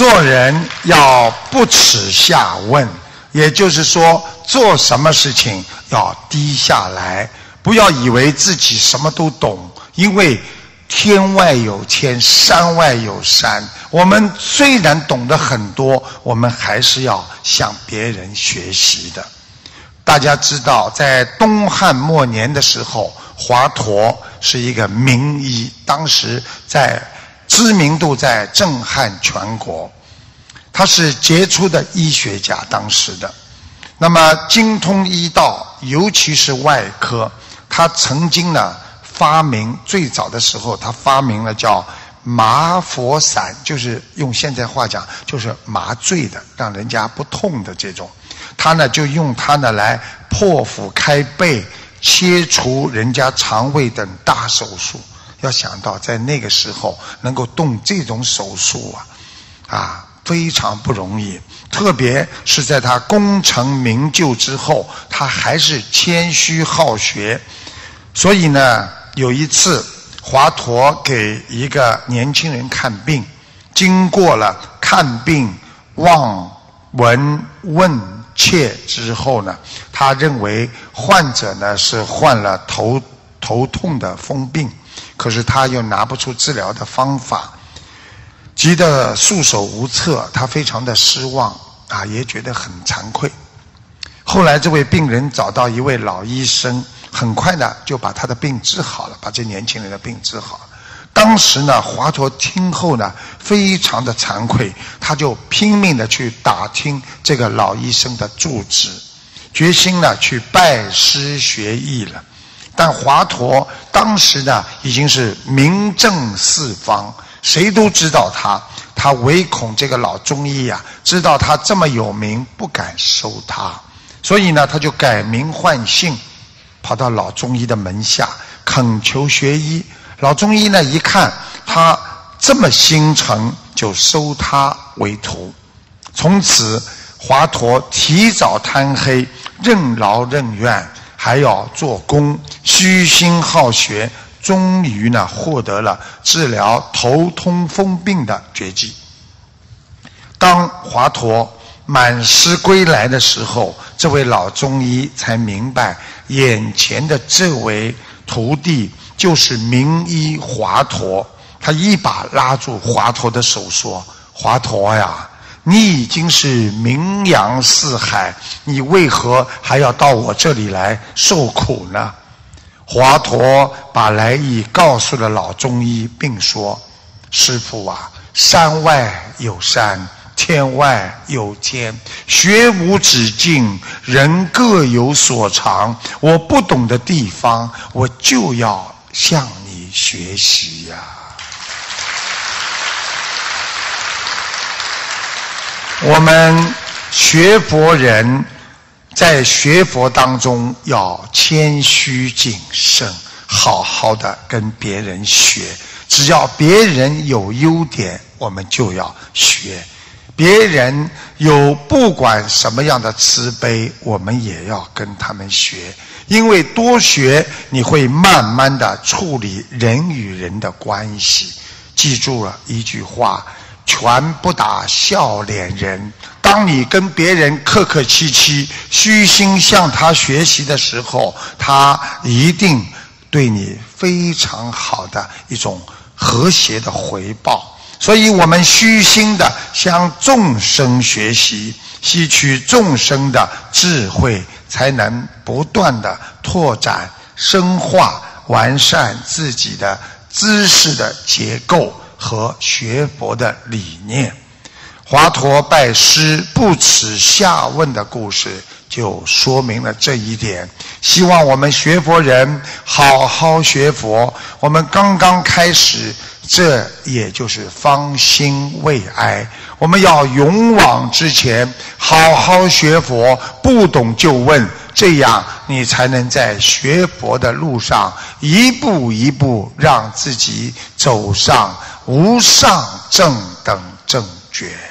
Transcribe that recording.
做人要不耻下问，也就是说，做什么事情要低下来，不要以为自己什么都懂，因为天外有天，山外有山。我们虽然懂得很多，我们还是要向别人学习的。大家知道，在东汉末年的时候，华佗是一个名医，当时在知名度在震撼全国，他是杰出的医学家，当时的。那么精通医道，尤其是外科，他曾经呢发明，最早的时候他发明了叫麻佛散，就是用现在话讲就是麻醉的，让人家不痛的这种。他呢就用它呢来破腹开背，切除人家肠胃等大手术。要想到在那个时候能够动这种手术非常不容易，特别是在他功成名就之后，他还是谦虚好学。所以呢，有一次华佗给一个年轻人看病，经过了看病望闻问切之后呢，他认为患者呢是患了头痛的疯病，可是他又拿不出治疗的方法，急得束手无策，他非常的失望也觉得很惭愧。后来这位病人找到一位老医生，很快呢就把他的病治好了，把这年轻人的病治好了。当时呢，华佗听后呢非常的惭愧，他就拼命的去打听这个老医生的住址，决心呢去拜师学艺了。但华佗当时呢已经是名震四方，谁都知道他唯恐这个老中医知道他这么有名，不敢收他，所以呢他就改名换姓，跑到老中医的门下恳求学医。老中医呢一看他这么心诚，就收他为徒。从此华佗提早贪黑，任劳任怨，还要做工，虚心好学，终于呢获得了治疗头痛风病的绝技。当华佗满师归来的时候，这位老中医才明白，眼前的这位徒弟就是名医华佗。他一把拉住华佗的手说：华佗呀，你已经是名扬四海，你为何还要到我这里来受苦呢？华佗把来意告诉了老中医，并说：师父山外有山，天外有天，学无止境，人各有所长，我不懂的地方，我就要向你学习我们学佛人在学佛当中要谦虚谨慎，好好的跟别人学。只要别人有优点，我们就要学；别人有不管什么样的慈悲，我们也要跟他们学。因为多学，你会慢慢的处理人与人的关系。记住了一句话：拳不打笑脸人。当你跟别人客客气气，虚心向他学习的时候，他一定对你非常好的一种和谐的回报。所以我们虚心的向众生学习，吸取众生的智慧，才能不断的拓展、深化、完善自己的知识的结构和学佛的理念。华佗拜师不耻下问的故事就说明了这一点。希望我们学佛人好好学佛，我们刚刚开始，这也就是方兴未艾。我们要勇往直前，好好学佛，不懂就问，这样你才能在学佛的路上一步一步让自己走上无上正等正觉。